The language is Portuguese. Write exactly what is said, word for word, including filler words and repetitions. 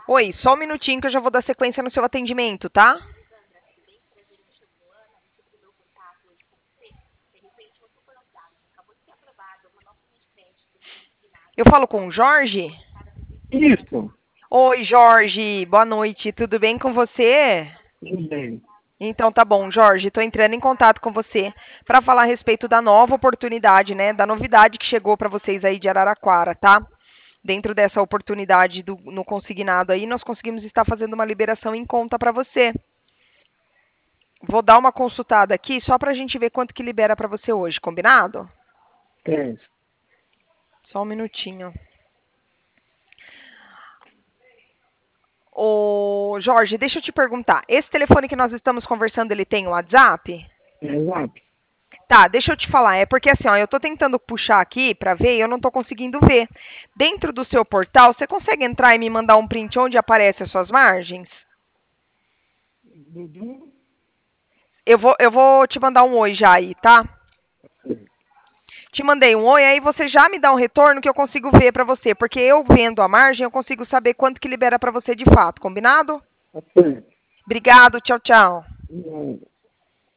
Oi, só um minutinho que eu já vou dar sequência no seu atendimento, tá? Eu falo com o Jorge? Isso, Oi, Jorge, boa noite, tudo bem com você? tudo bem. Então tá bom, Jorge, estou entrando em contato com você para falar a respeito da nova oportunidade, né, da novidade que chegou para vocês aí de Araraquara, tá? Dentro dessa oportunidade do, no consignado aí, nós conseguimos estar fazendo uma liberação em conta para você. Vou dar uma consultada aqui só para a gente ver quanto que libera para você hoje, combinado? É, Só um minutinho. Ô, Jorge, deixa eu te perguntar. Esse telefone que nós estamos conversando, ele tem o WhatsApp? exato. Tá, deixa eu te falar. É porque assim, ó, eu tô tentando puxar aqui para ver e eu não tô conseguindo ver. Dentro do seu portal, você consegue entrar e me mandar um print onde aparecem as suas margens? Dudu, Eu vou, eu vou te mandar um oi já aí, tá? Te mandei um oi, aí você já me dá um retorno que eu consigo ver para você, porque eu vendo a margem, eu consigo saber quanto que libera para você de fato, combinado? tá certo. Obrigado, tchau, tchau. Não.